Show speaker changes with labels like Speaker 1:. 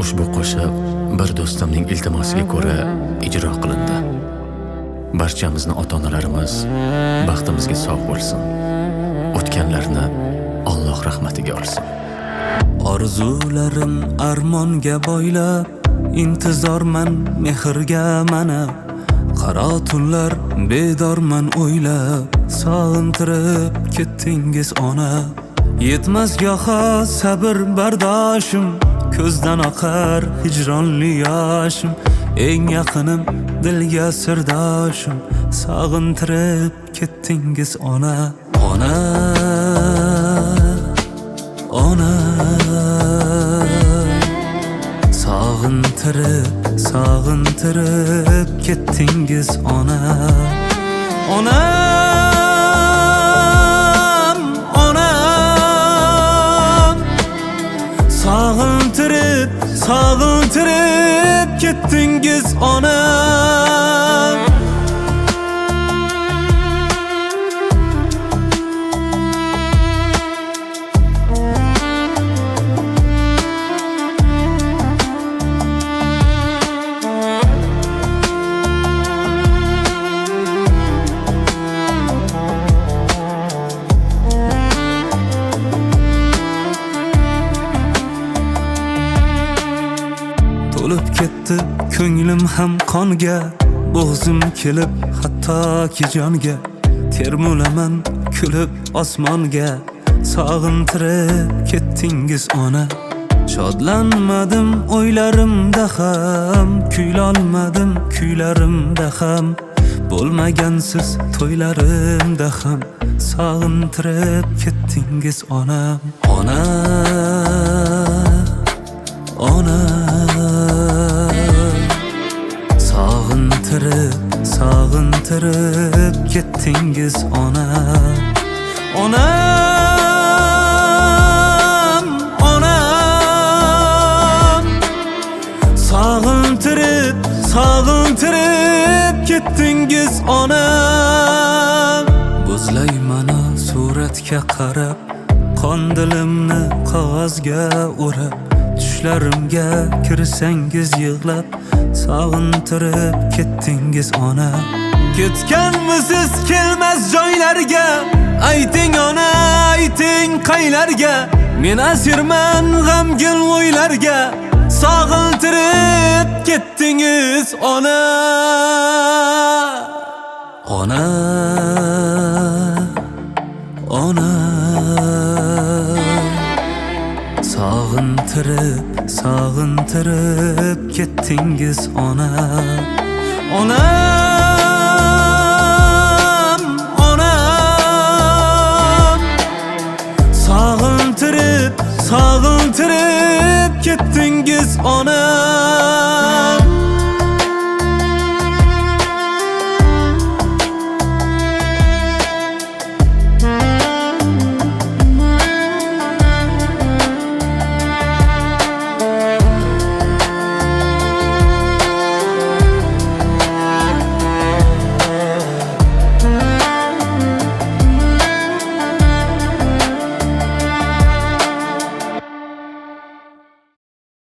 Speaker 1: Ushbu qo'shiq bir do'stimning iltimosiga ko'ra ijro qilindi. Barchamizni ota-onalarimiz baxtimizga sog' bo'lsin. O'tganlarni Alloh rahmatiga olsin.
Speaker 2: Orzularim armonga boylab, intizorman mehrga mana. Qaro tunlar bedorman o'ylab, sog'intirib ketdingiz ona. Yetmas goho sabr bardoshim, ko'zdan oqar hijronli yoshim. Eng yaqinim dilga sirdoshim, sog'intirib ketdingiz ona. Ona, ona, sog'intirib ketdingiz ona. Onam, onam, sog'intirib ketdingiz ona. To'lib ketdi ko'nglim ham qonga, bo'g'zim kelib hattoki jonga. Termulaman kulib osmonga, sog'intirib ketdingiz ona. Shodlanmadim o'ylarimda ham, kuylolmadim kuylarimda ham. Bo'lmagansiz to'ylarimda ham, sog'intirib ketdingiz ona. Ona, ona, sog'intirib ketdingiz ona. Onam, onam, sog'intirib ketdingiz ona. Buzlay mana suratga qarab, qon dilimni qog'ozga o'rab. Tushlarimga kirsangiz yig'lab, sog'intirib ketdingiz ona. Ketganmisiz kelmas joylarga, ayting ona, ayting qaylarga. Men asirman g'amgin o'ylarga, sog'intirib ketdingiz ona. Ona, ona, sog'intirib ketdingiz ona. Onam, onam, sog'intirib ketdingiz ona.